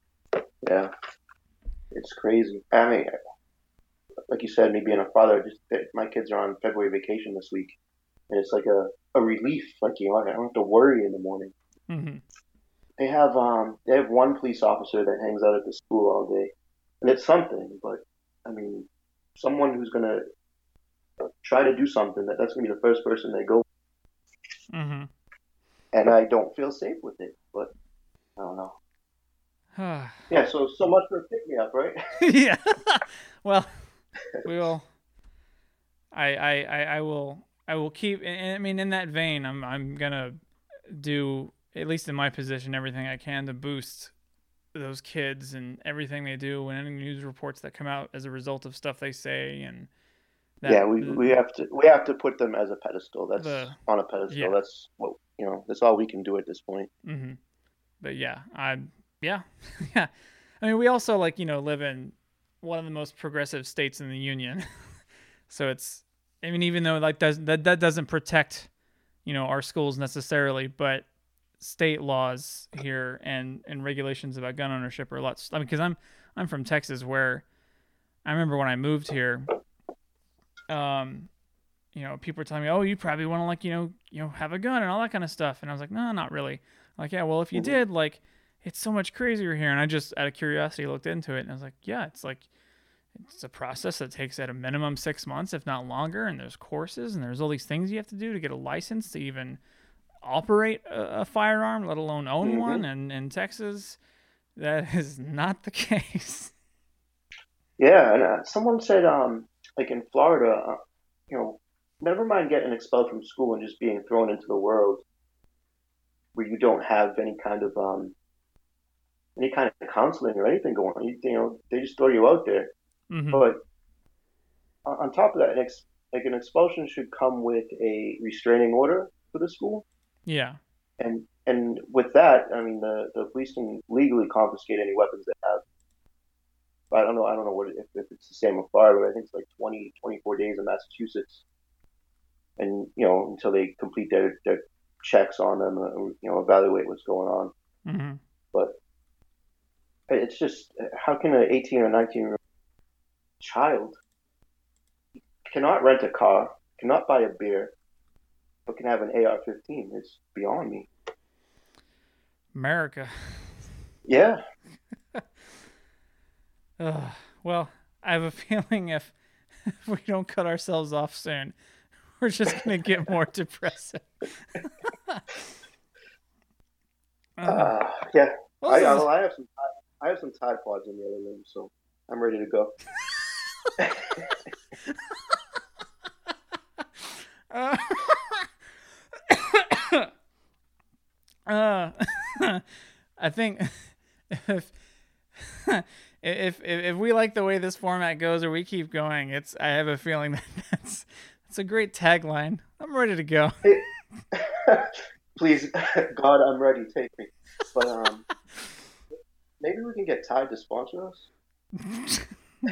Speaker 2: Yeah, it's crazy. I mean, like you said, me being a father, just my kids are on February vacation this week, and it's like a, a relief. Like, you know, I don't have to worry in the morning.
Speaker 1: Mm-hmm.
Speaker 2: They have um they have one police officer that hangs out at the school all day, and it's something. But I mean, someone who's gonna try to do something, that that's gonna be the first person they go.
Speaker 1: Mm-hmm.
Speaker 2: And I don't feel safe with it. But I don't know. Yeah. So so much for pick me up, right?
Speaker 1: Yeah. Well, we will. I, I I I will I will keep. I mean, in that vein, I'm I'm gonna do, at least in my position, everything I can to boost those kids and everything they do, and any news reports that come out as a result of stuff they say, and
Speaker 2: that, yeah, we, we have to we have to put them as a pedestal. That's the, on a pedestal. Yeah. That's what, you know. That's all we can do at this point.
Speaker 1: Mm-hmm. But yeah, I yeah yeah. I mean, we also, like, you know, live in one of the most progressive states in the union, so it's. I mean, even though like does that that doesn't protect, you know, our schools necessarily, but state laws here and, and regulations about gun ownership are a lot. I mean, because I'm I'm from Texas, where I remember when I moved here, um, you know, people were telling me, oh, you probably want to, like, you know, you know, have a gun and all that kind of stuff, and I was like, no, not really. I'm like, yeah, well, if you mm-hmm. did, like, it's so much crazier here. And I just, out of curiosity, looked into it, and I was like, yeah, it's like, it's a process that takes at a minimum six months, if not longer. And there's courses and there's all these things you have to do to get a license to even operate a, a firearm, let alone own mm-hmm. one. And in Texas, that is not the case.
Speaker 2: Yeah. And uh, someone said, um, like in Florida, uh, you know, never mind getting expelled from school and just being thrown into the world where you don't have any kind of, um, any kind of counseling or anything going on. You, you know, they just throw you out there. Mm-hmm. But on top of that, an ex- like an expulsion should come with a restraining order for the school.
Speaker 1: Yeah.
Speaker 2: And and with that, I mean, the, the police can legally confiscate any weapons they have. But I don't know. I don't know what if, if it's the same in Florida. But I think it's like twenty, twenty-four days in Massachusetts, and you know until they complete their, their checks on them, uh, you know, evaluate what's going on.
Speaker 1: Mm-hmm.
Speaker 2: But it's just how can an eighteen or nineteen year old child cannot rent a car, cannot buy a beer, but can have an A R fifteen? It's beyond me.
Speaker 1: America.
Speaker 2: Yeah.
Speaker 1: Ugh. Well, I have a feeling if, if we don't cut ourselves off soon, we're just going to get more depressive. uh,
Speaker 2: uh, yeah.
Speaker 1: well,
Speaker 2: I,
Speaker 1: is...
Speaker 2: I, I have some I have some Tide Pods in the other room, so I'm ready to go.
Speaker 1: uh, uh, I think if, if if if we like the way this format goes, or we keep going, it's I have a feeling that that's that's a great tagline. I'm ready to go.
Speaker 2: Please, God, I'm ready. Take me. But um, maybe we can get Tide to sponsor us.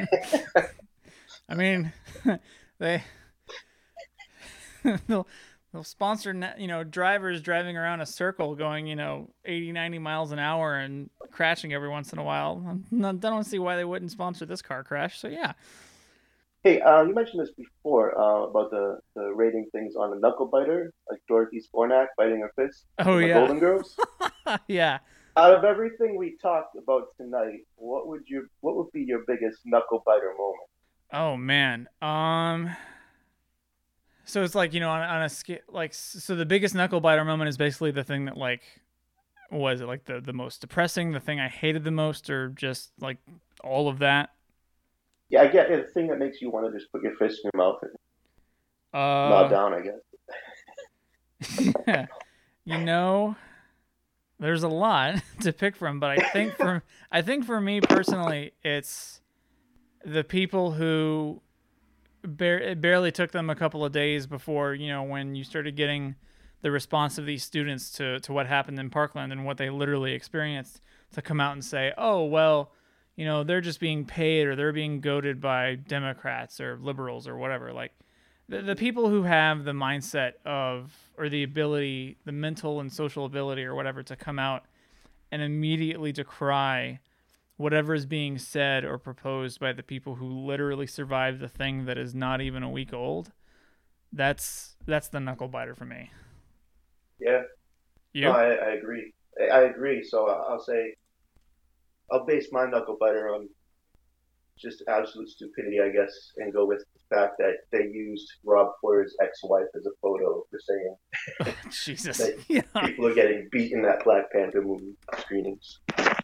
Speaker 1: I mean, they they'll they'll sponsor, you know, drivers driving around a circle going, you know, eighty, ninety miles an hour and crashing every once in a while. I don't see why they wouldn't sponsor this car crash. So yeah.
Speaker 2: Hey, uh, you mentioned this before uh, about the, the rating things on a knuckle biter, like Dorothy Spornak biting her fist.
Speaker 1: Oh yeah.
Speaker 2: Golden Girls.
Speaker 1: Yeah.
Speaker 2: Out of everything we talked about tonight, what would you what would be your biggest knuckle biter moment?
Speaker 1: Oh man. Um. So it's like, you know, on, on a scale, like, so the biggest knuckle biter moment is basically the thing that, like, was it like the the most depressing, the thing I hated the most, or just like all of that?
Speaker 2: Yeah, I get it. The thing that makes you want to just put your fist in your mouth and
Speaker 1: uh,
Speaker 2: nod down, I guess.
Speaker 1: Yeah. You know, there's a lot to pick from, but I think for I think for me personally, it's the people who bar- it barely took them a couple of days before, you know, when you started getting the response of these students to, to what happened in Parkland and what they literally experienced, to come out and say, oh, well, you know, they're just being paid, or they're being goaded by Democrats or liberals or whatever. Like the, the people who have the mindset of, or the ability, the mental and social ability or whatever, to come out and immediately decry whatever is being said or proposed by the people who literally survived the thing that is not even a week old. That's, that's the knuckle biter for me.
Speaker 2: Yeah.
Speaker 1: You?
Speaker 2: No, I, I agree. I, I agree. So I'll say, I'll base my knuckle biter on just absolute stupidity, I guess, and go with the fact that they used Rob Porter's ex-wife as a photo for saying
Speaker 1: oh, Jesus.
Speaker 2: that
Speaker 1: Yeah.
Speaker 2: people are getting beaten at Black Panther movie screenings.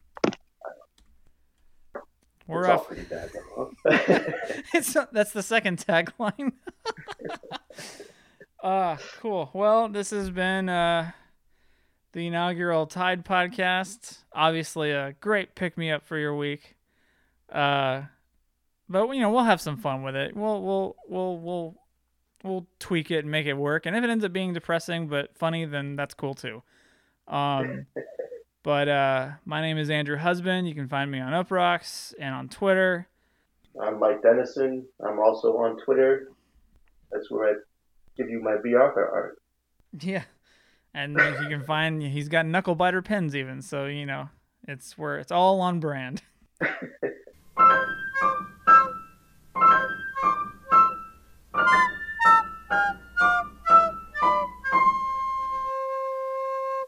Speaker 1: We're
Speaker 2: it's
Speaker 1: off.
Speaker 2: all pretty bad, though, huh?
Speaker 1: It's that's the second tagline. Ah, uh, cool. Well, this has been uh, the inaugural Tide podcast. Obviously, a great pick me up for your week. Uh, but you know, we'll have some fun with it. We'll we'll we'll we'll we'll tweak it and make it work. And if it ends up being depressing but funny, then that's cool too. Um. But uh, my name is Andrew Husband. You can find me on Uprocks and on Twitter.
Speaker 2: I'm Mike Dennison. I'm also on Twitter. That's where I give you my B R art.
Speaker 1: Yeah. And you can find, he's got knuckle biter pens even. So, you know, it's where it's all on brand.